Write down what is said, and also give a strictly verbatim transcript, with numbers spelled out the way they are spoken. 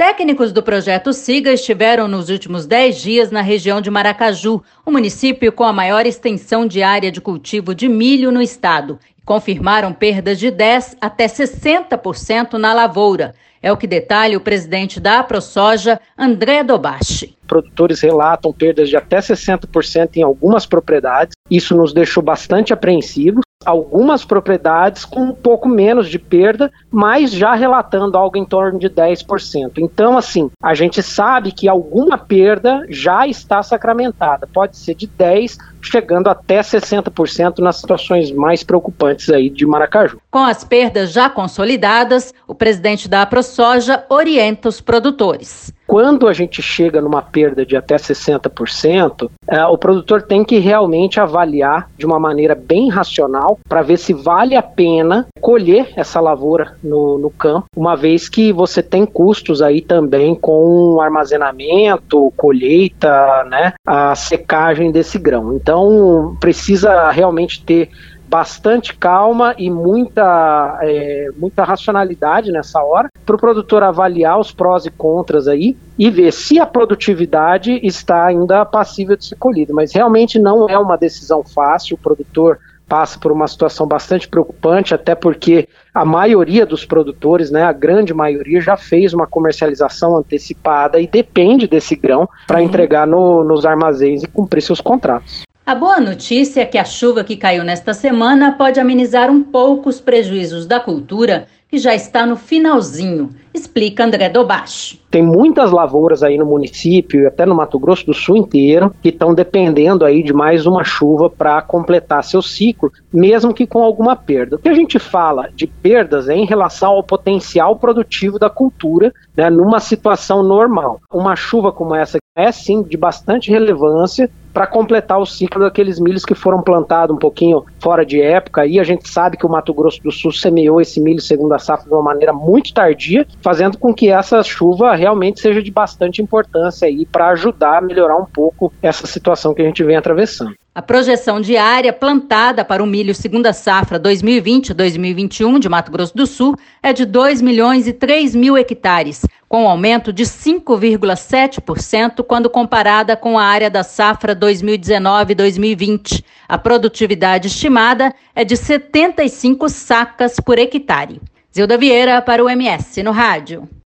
Técnicos do projeto SIGA estiveram nos últimos dez dias na região de Maracaju, o município com a maior extensão de área de cultivo de milho no estado. Confirmaram perdas de dez até sessenta por cento na lavoura. É o que detalha o presidente da AproSoja, André Dobashi. Produtores relatam perdas de até sessenta por cento em algumas propriedades. Isso nos deixou bastante apreensivos. Algumas propriedades com um pouco menos de perda, mas já relatando algo em torno de dez por cento. Então, assim, a gente sabe que alguma perda já está sacramentada. Pode ser de dez por cento, chegando até sessenta por cento nas situações mais preocupantes aí de Maracaju. Com as perdas já consolidadas, o presidente da AproSoja orienta os produtores. Quando a gente chega numa perda de até sessenta por cento, é, o produtor tem que realmente avaliar de uma maneira bem racional para ver se vale a pena colher essa lavoura no, no campo, uma vez que você tem custos aí também com armazenamento, colheita, né, a secagem desse grão. Então precisa realmente ter bastante calma e muita, é, muita racionalidade nessa hora para o produtor avaliar os prós e contras aí e ver se a produtividade está ainda passível de ser colhida. Mas realmente não é uma decisão fácil, o produtor passa por uma situação bastante preocupante, até porque a maioria dos produtores, né, a grande maioria, já fez uma comercialização antecipada e depende desse grão para entregar no, nos armazéns e cumprir seus contratos. A boa notícia é que a chuva que caiu nesta semana pode amenizar um pouco os prejuízos da cultura, que já está no finalzinho, explica André Dobashi. Tem muitas lavouras aí no município e até no Mato Grosso do Sul inteiro que estão dependendo aí de mais uma chuva para completar seu ciclo, mesmo que com alguma perda. O que a gente fala de perdas é em relação ao potencial produtivo da cultura, né, numa situação normal. Uma chuva como essa é sim de bastante relevância para completar o ciclo daqueles milhos que foram plantados um pouquinho fora de época. E a gente sabe que o Mato Grosso do Sul semeou esse milho segunda safra de uma maneira muito tardia, fazendo com que essa chuva realmente seja de bastante importância aí para ajudar a melhorar um pouco essa situação que a gente vem atravessando. A projeção de área plantada para o milho segunda safra dois mil e vinte a dois mil e vinte e um de Mato Grosso do Sul é de dois milhões e três mil hectares, com um aumento de cinco vírgula sete por cento quando comparada com a área da safra dois mil e dezenove a dois mil e vinte. A produtividade estimada é de setenta e cinco sacas por hectare. Zilda Vieira para o M S no Rádio.